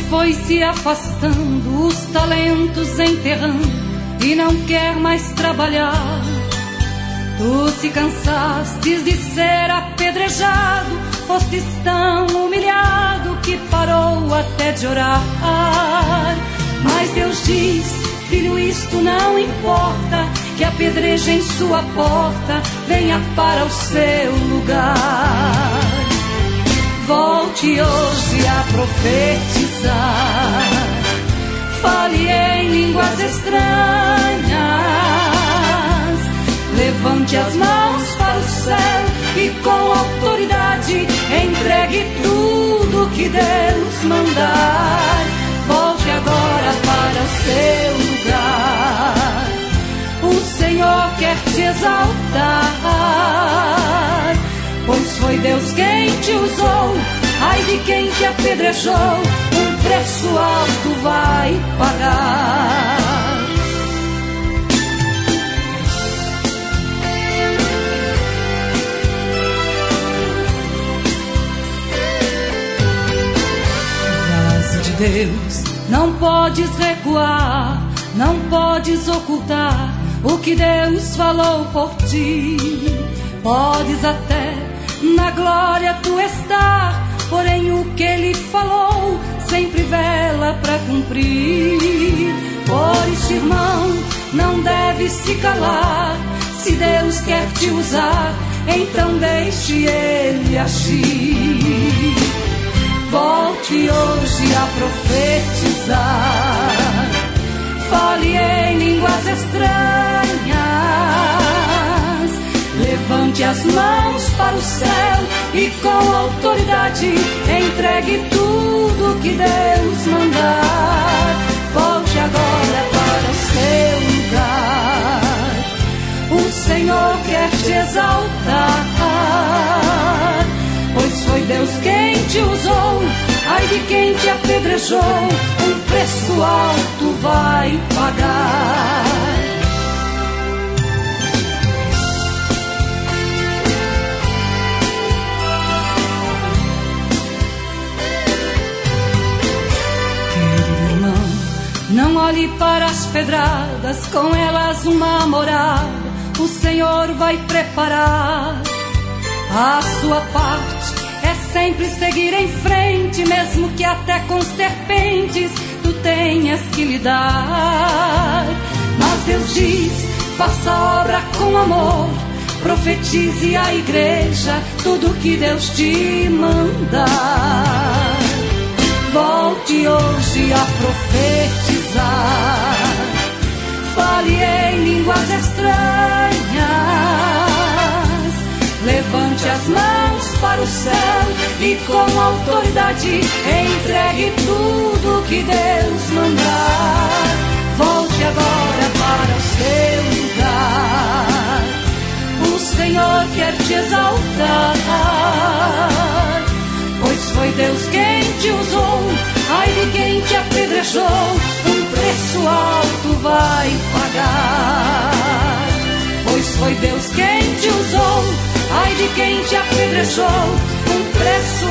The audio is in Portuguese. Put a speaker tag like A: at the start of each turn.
A: foi se afastando, os talentos enterrando e não quer mais trabalhar. Tu se cansastes de ser apedrejado, fostes tão humilhado que parou até de orar. Mas Deus diz: filho, isto não importa, que apedrejem sua porta, venha para o seu lugar. Volte hoje a profetizar, fale em línguas estranhas, levante as mãos para o céu e com autoridade entregue tudo que Deus mandar. Volte agora para o seu lugar, o Senhor quer te exaltar, pois foi Deus quem te usou. Ai de quem te apedrejou, um preço alto vai pagar. Frase de Deus: não podes recuar, não podes ocultar o que Deus falou por ti. Podes até na glória tu estar, porém o que Ele falou sempre vela para cumprir. Por isso, irmão, não deve se calar. Se Deus quer te usar, então deixe Ele agir. Volte hoje a profetizar, fale em línguas estranhas, levante as mãos para o céu e com autoridade entregue tudo que Deus mandar. Volte agora para o seu lugar, o Senhor quer te exaltar, pois foi Deus quem te usou. Ai de quem te apedrejou, um preço alto vai pagar. Não olhe para as pedradas, com elas uma morada o Senhor vai preparar. A sua parte é sempre seguir em frente, mesmo que até com serpentes tu tenhas que lidar. Mas Deus diz: faça a obra com amor, profetize à igreja tudo que Deus te mandar. Volte hoje a profetizar, fale em línguas estranhas, levante as mãos para o céu e com autoridade entregue tudo que Deus mandar. Volte agora para o seu lugar, o Senhor quer te exaltar, pois foi Deus quem te usou. Ai de quem te apedrejou, um preço alto vai pagar. Pois foi Deus quem te usou. Ai de quem te apedrejou, um preço